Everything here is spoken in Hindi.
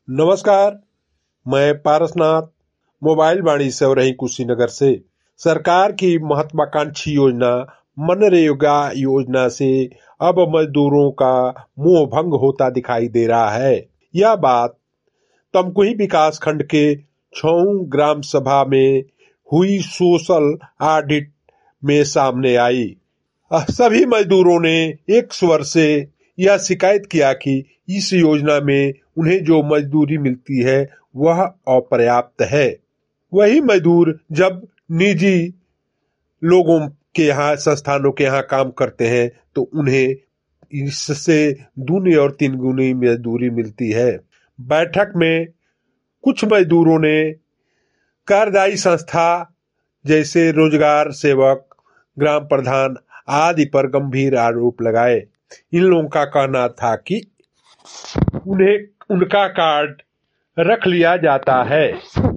नमस्कार, मैं पारसनाथ मोबाइल वाणी सेवरही कुशीनगर से। सरकार की महत्वाकांक्षी योजना मनरेगा योजना से अब मजदूरों का मुंह भंग होता दिखाई दे रहा है। यह बात तमकुही विकास खंड के छऊ ग्राम सभा में हुई सोशल ऑडिट में सामने आई। सभी मजदूरों ने एक स्वर से यह शिकायत किया कि इस योजना में उन्हें जो मजदूरी मिलती है वह अपर्याप्त है। वही मजदूर जब निजी लोगों के यहाँ, संस्थानों के यहाँ काम करते हैं तो उन्हें इससे दूनी और तीन गुनी मजदूरी मिलती है। बैठक में कुछ मजदूरों ने कार्यदायी संस्था जैसे रोजगार सेवक, ग्राम प्रधान आदि पर गंभीर आरोप लगाए। इन लोगों का कहना था कि उन्हें उनका कार्ड रख लिया जाता है